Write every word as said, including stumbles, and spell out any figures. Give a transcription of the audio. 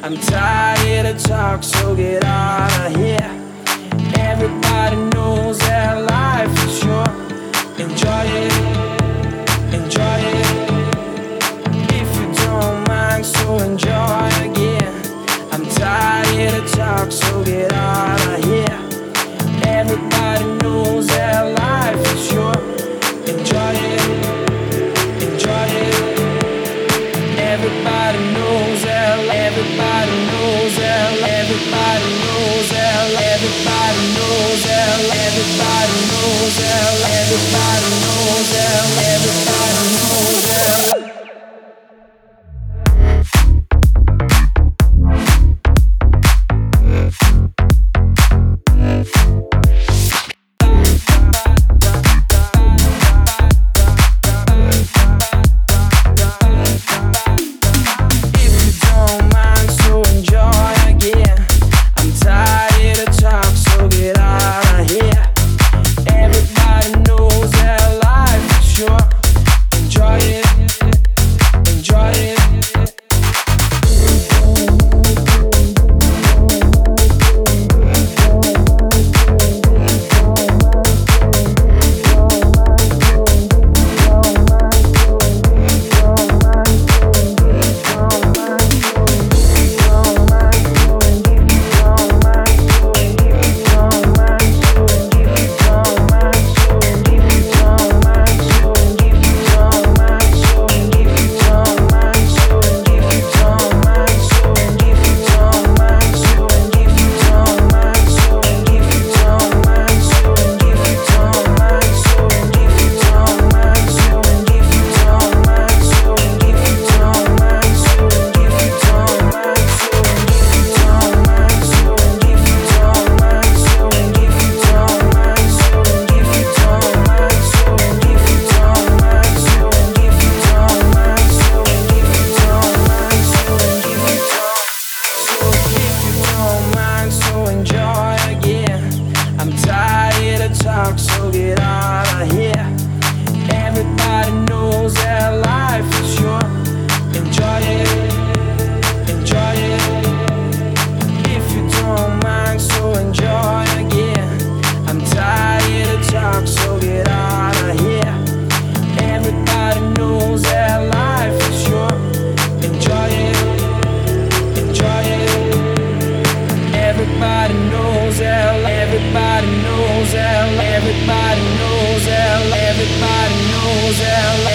I'm tired of talk, so get out of here. Everybody knows that life is short. Enjoy it, enjoy it. If you don't mind, so enjoy again. I'm tired of talk, so get out of here. Everybody knows that life is short. Enjoy it, enjoy it. Everybody knows that, everybody knows that, everybody knows that, everybody knows that, everybody knows that, everybody knows that, everybody knows that. So get out of here. Everybody knows that life is short. Enjoy it, enjoy it. If you don't mind, so enjoy again. I'm tired of talk, so get out of here. Everybody knows that life is short. Enjoy it, enjoy it. Everybody knows that, everybody knows that, everybody knows that, everybody knows that.